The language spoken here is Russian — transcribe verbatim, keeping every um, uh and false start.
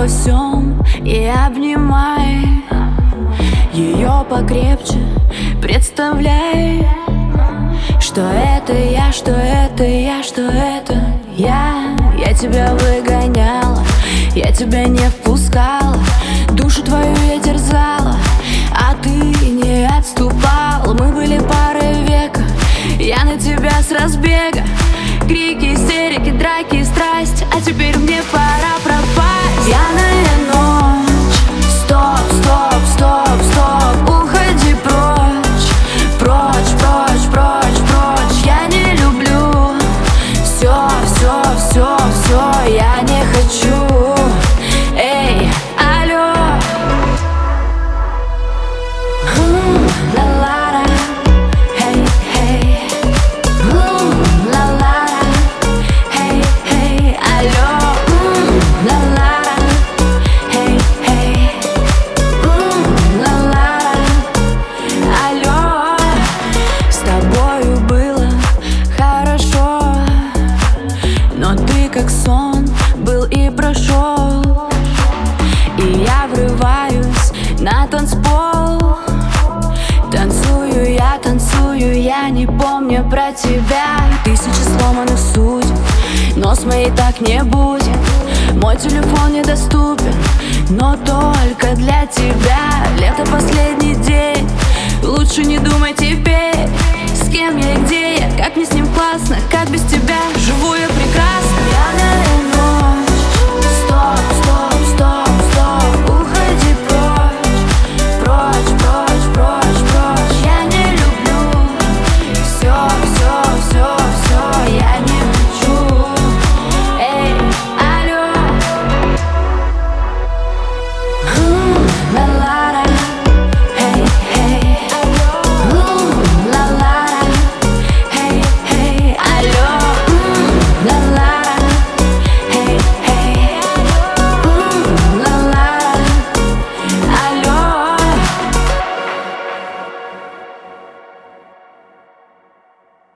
обо всем и обнимай ее покрепче, представляй, что это я, что это я, что это я. Я тебя выгоняла, я тебя не впускала, душу твою я терзала, а ты не отступал. Мы были парой века, я на тебя с разбега. Крики, истерики, драки, страсть, а теперь мне пора пропасть. Пьяная ночь, стоп, стоп, стоп, стоп, уходи прочь, прочь, прочь, прочь, прочь. Я не люблю, все, все, все, все, я не хочу. Эй, алло, М, ла-ла-ла, эй, эй, М, ла-ла-ла, эй, эй, алло, М, ла-ла-ла, эй, эй, М, ла-ла-ла, алло. С тобою было хорошо, но ты как сон был и прошел. И я врываюсь на танцпол, танцую я, танцую я, не помню про тебя. Тысячи сломанных судеб, но с моей так не будет. Мой телефон недоступен, но только для тебя. Лето последний день, лучше не думай теперь, с кем я и где я, как мне с ним классно, как без тебя живу я прекрасно.